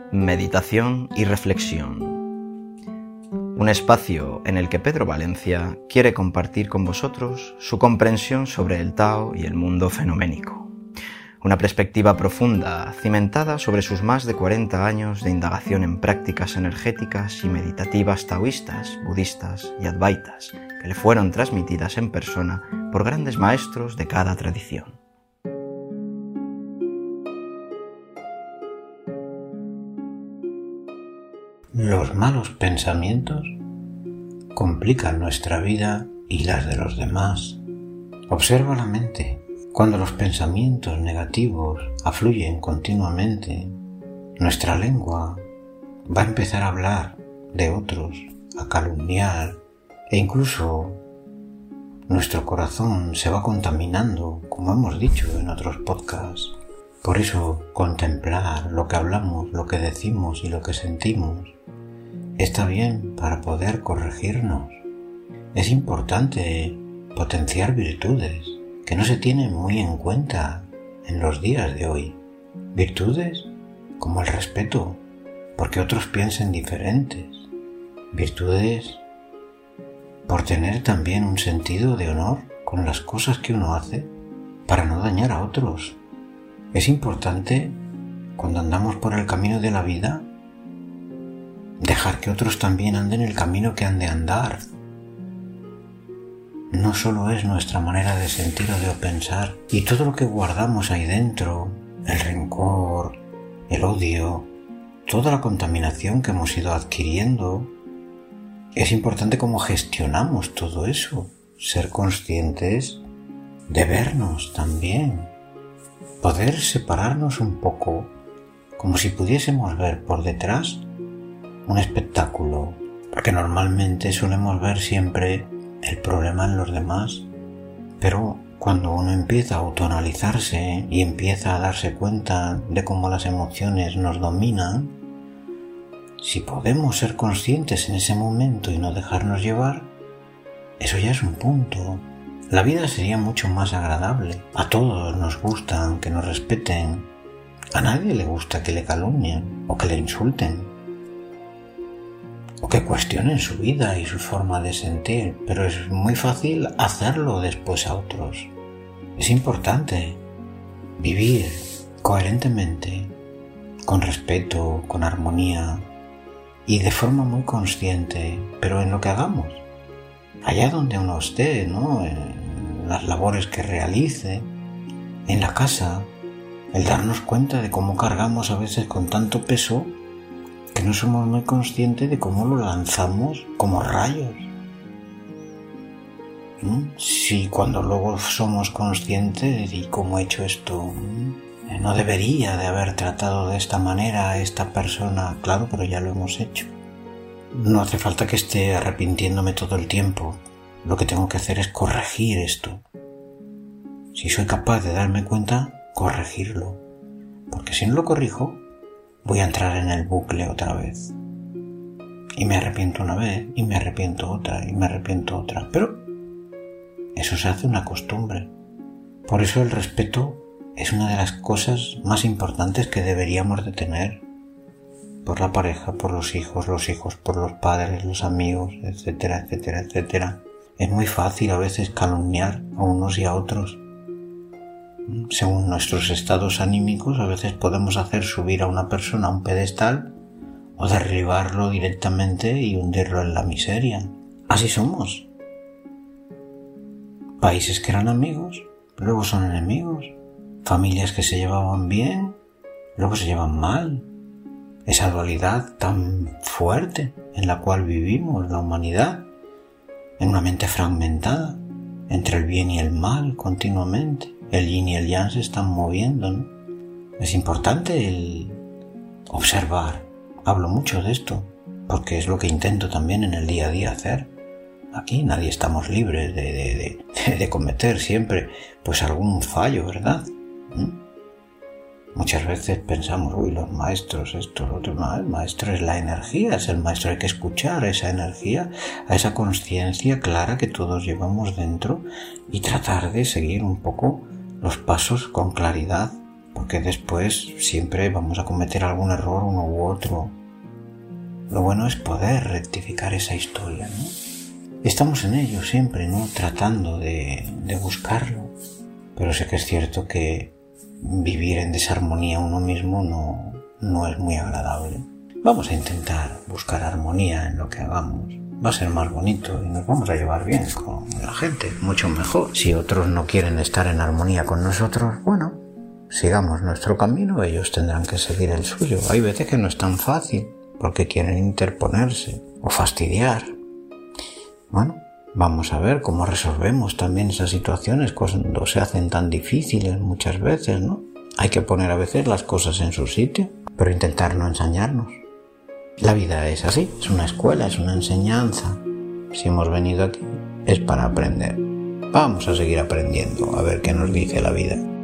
Meditación y reflexión. Un espacio en el que Pedro Valencia quiere compartir con vosotros su comprensión sobre el Tao y el mundo fenoménico. Una perspectiva profunda, cimentada sobre sus más de 40 años de indagación en prácticas energéticas y meditativas taoístas, budistas y advaitas, que le fueron transmitidas en persona por grandes maestros de cada tradición. Los malos pensamientos complican nuestra vida y las de los demás. Observa la mente. Cuando los pensamientos negativos afluyen continuamente, nuestra lengua va a empezar a hablar de otros, a calumniar, e incluso nuestro corazón se va contaminando, como hemos dicho en otros podcasts. Por eso, contemplar lo que hablamos, lo que decimos y lo que sentimos está bien para poder corregirnos. Es importante potenciar virtudes que no se tienen muy en cuenta en los días de hoy. Virtudes como el respeto, porque otros piensen diferentes. Virtudes por tener también un sentido de honor con las cosas que uno hace para no dañar a otros. Es importante, cuando andamos por el camino de la vida, dejar que otros también anden el camino que han de andar. No solo es nuestra manera de sentir o de pensar, y todo lo que guardamos ahí dentro, el rencor, el odio, toda la contaminación que hemos ido adquiriendo, es importante cómo gestionamos todo eso, ser conscientes de vernos también. Poder separarnos un poco, como si pudiésemos ver por detrás un espectáculo, porque normalmente solemos ver siempre el problema en los demás, pero cuando uno empieza a autoanalizarse y empieza a darse cuenta de cómo las emociones nos dominan, si podemos ser conscientes en ese momento y no dejarnos llevar, eso ya es un punto. La vida sería mucho más agradable. A todos nos gusta que nos respeten. A nadie le gusta que le calumnien o que le insulten o que cuestionen su vida y su forma de sentir, pero es muy fácil hacerlo después a otros. Es importante vivir coherentemente, con respeto, con armonía y de forma muy consciente, pero en lo que hagamos. Allá donde uno esté, ¿no? En las labores que realice, en la casa, el darnos cuenta de cómo cargamos a veces con tanto peso que no somos muy conscientes de cómo lo lanzamos como rayos. Si cuando luego somos conscientes de cómo he hecho esto, no debería de haber tratado de esta manera a esta persona, claro, pero ya lo hemos hecho. No hace falta que esté arrepintiéndome todo el tiempo. Lo que tengo que hacer es corregir esto. Si soy capaz de darme cuenta, corregirlo. Porque si no lo corrijo, voy a entrar en el bucle otra vez. Y me arrepiento una vez, y me arrepiento otra, y me arrepiento otra. Pero eso se hace una costumbre. Por eso el respeto es una de las cosas más importantes que deberíamos de tener. Por la pareja, por los hijos por los padres, los amigos, etcétera, etcétera, etcétera. Es muy fácil a veces calumniar a unos y a otros. Según nuestros estados anímicos, a veces podemos hacer subir a una persona a un pedestal o derribarlo directamente y hundirlo en la miseria. Así somos. Países que eran amigos, luego son enemigos. Familias que se llevaban bien, luego se llevan mal. Esa dualidad tan fuerte en la cual vivimos la humanidad, en una mente fragmentada, entre el bien y el mal continuamente. El yin y el yang se están moviendo, ¿no? Es importante el observar. Hablo mucho de esto, porque es lo que intento también en el día a día hacer. Aquí nadie estamos libres de cometer siempre pues algún fallo, ¿verdad? Muchas veces pensamos, los maestros, esto, lo otro. No, el maestro es la energía, es el maestro. Hay que escuchar a esa energía, a esa conciencia clara que todos llevamos dentro y tratar de seguir un poco los pasos con claridad, porque después siempre vamos a cometer algún error uno u otro. Lo bueno es poder rectificar esa historia, ¿no? Estamos en ello siempre, ¿no? Tratando de buscarlo, pero sé que es cierto que vivir en desarmonía uno mismo no es muy agradable. Vamos a intentar buscar armonía en lo que hagamos. Va a ser más bonito y nos vamos a llevar bien con la gente, mucho mejor. Si otros no quieren estar en armonía con nosotros, bueno, sigamos nuestro camino, ellos tendrán que seguir el suyo. Hay veces que no es tan fácil porque quieren interponerse o fastidiar. Bueno, vamos a ver cómo resolvemos también esas situaciones cuando se hacen tan difíciles muchas veces, ¿no? Hay que poner a veces las cosas en su sitio, pero intentar no ensañarnos. La vida es así, es una escuela, es una enseñanza. Si hemos venido aquí es para aprender. Vamos a seguir aprendiendo, a ver qué nos dice la vida.